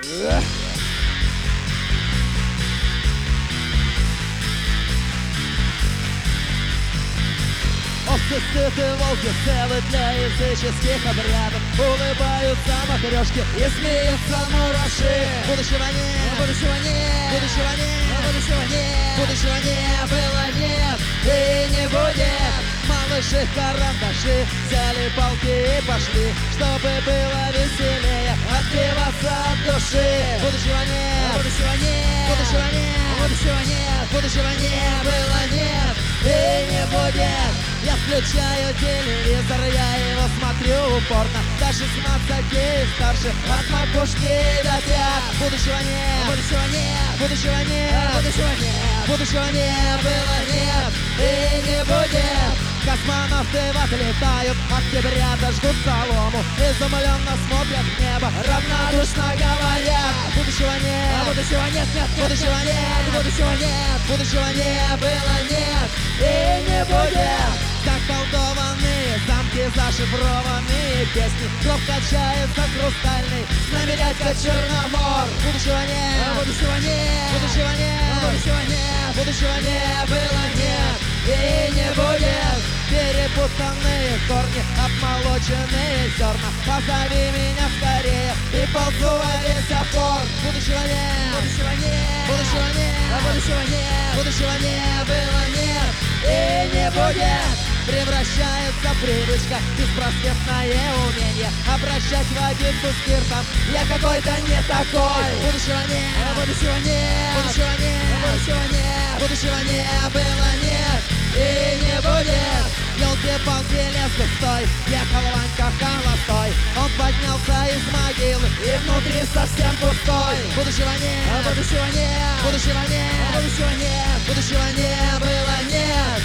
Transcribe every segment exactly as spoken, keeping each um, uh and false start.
Овцы, сыты, волки, целы для языческих обрядов. Улыбаются матрешки и смеются мураши. Будущего нет, будущего нет, будущего нет, будущего нет, будущего не было, нет и не будет. Малыши карандаши взяли палки и пошли, чтобы было веселее отбиваться от души. Будущего нет, будущего нет, будущего нет, будущего нет, будущего не было, нет и не будет. Я включаю телевизор, я его смотрю упорно. До шестнадцати и старше, от макушки до пят. Будущего нет, будущего нет, будущего нет, будущего нет, будущего не было, нет и не будет. Космонавты отлетают, октябрята жгут солому, изумленно смотрят в небо, равнодушно говорят. Будущего нет, будущего нет, нет, будущего нет, будущего нет, будущего не было, нет и не будет. Заколдованные замки, зашифрованные песни, кровь качается хрустальный, с нами дядька Черномор. Будущего нет, будущего нет, будущего нет, будущего нет, будущего не было, нет и не будет. Перепутанные корни, обмолоченные зерна, позови меня скорее и ползу во весь опор. Будущего нет, будущего нет, будущего нет, будущего нет, будущего не было, нет и не будет. Превращается привычка в беспросветное умение обращать водицу спиртом. Я какой-то не такой. Будущего нет, будущего нет, будущего нет, будущего нет, будущего не было, нет и не будет. Елки-палки, лес густой, ехал Ванька холостой. Он поднялся из могилы и внутри совсем пустой. Будущего нет, будущего нет, будущего нет, будущего нет, будущего не было, нет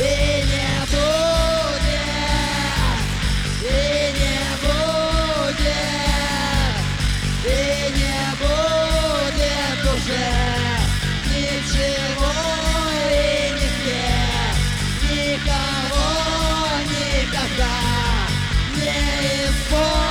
и не будет, и не будет, и не будет уже ничего и нигде, никого никогда не исполнится.